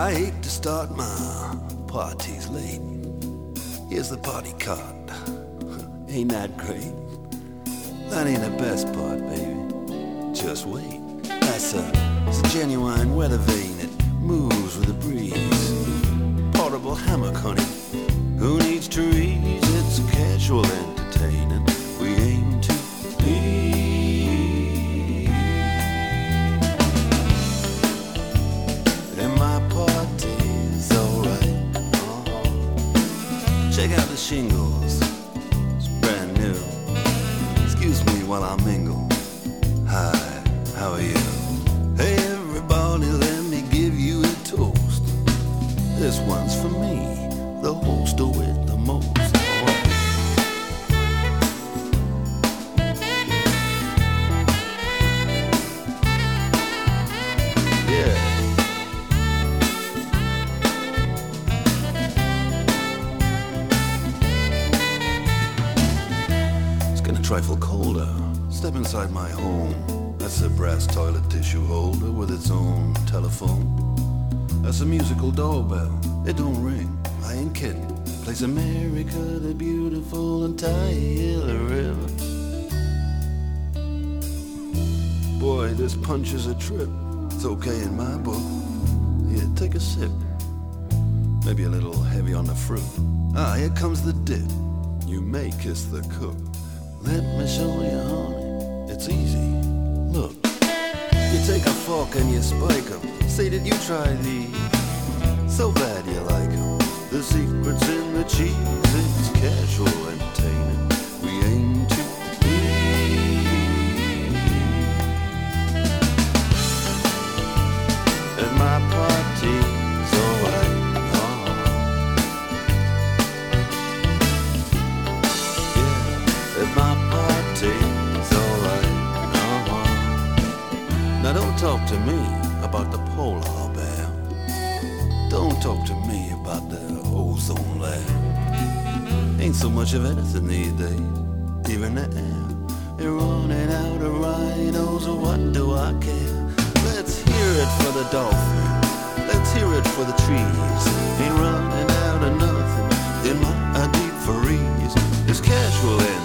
I hate to start my parties late. Here's the party card. Ain't that great? That ain't the best part, baby. Just wait. It's a genuine weather vane. It moves with the breeze. Portable hammock, honey. Who needs trees? It's casual entertaining. We aim to be. And my party's alright. Check out the shingles. It's brand new. Excuse me while I mingle. Hi, how are you? Hey everybody, let me give you a toast. This one's for me, the host with the most. Alright. Yeah. It's getting a trifle colder. Step inside my home. That's a brass toilet tissue holder with its own telephone. That's a musical doorbell. It don't ring. I ain't kidding. Plays America the Beautiful and Tyler River. Boy, this punch is a trip. It's okay in my book. Here, take a sip. Maybe a little heavy on the fruit. Ah, here comes the dip. You may kiss the cook. Let me show you, honey. It's easy. Look. You take a fork and you spike them. Say, did you try these? So glad you like them. The secret's in the cheese. It's casual entertaining. We aim to be. And my party's alright. Yeah, and my party's alright. Now don't talk to me about the polar bear. Don't talk to me about the ozone layer. Ain't so much of anything these days, even the air. You're running out of rhinos, so what do I care? Let's hear it for the dolphin. Let's hear it for the trees. Ain't running out of nothing in my deep freeze. It's casual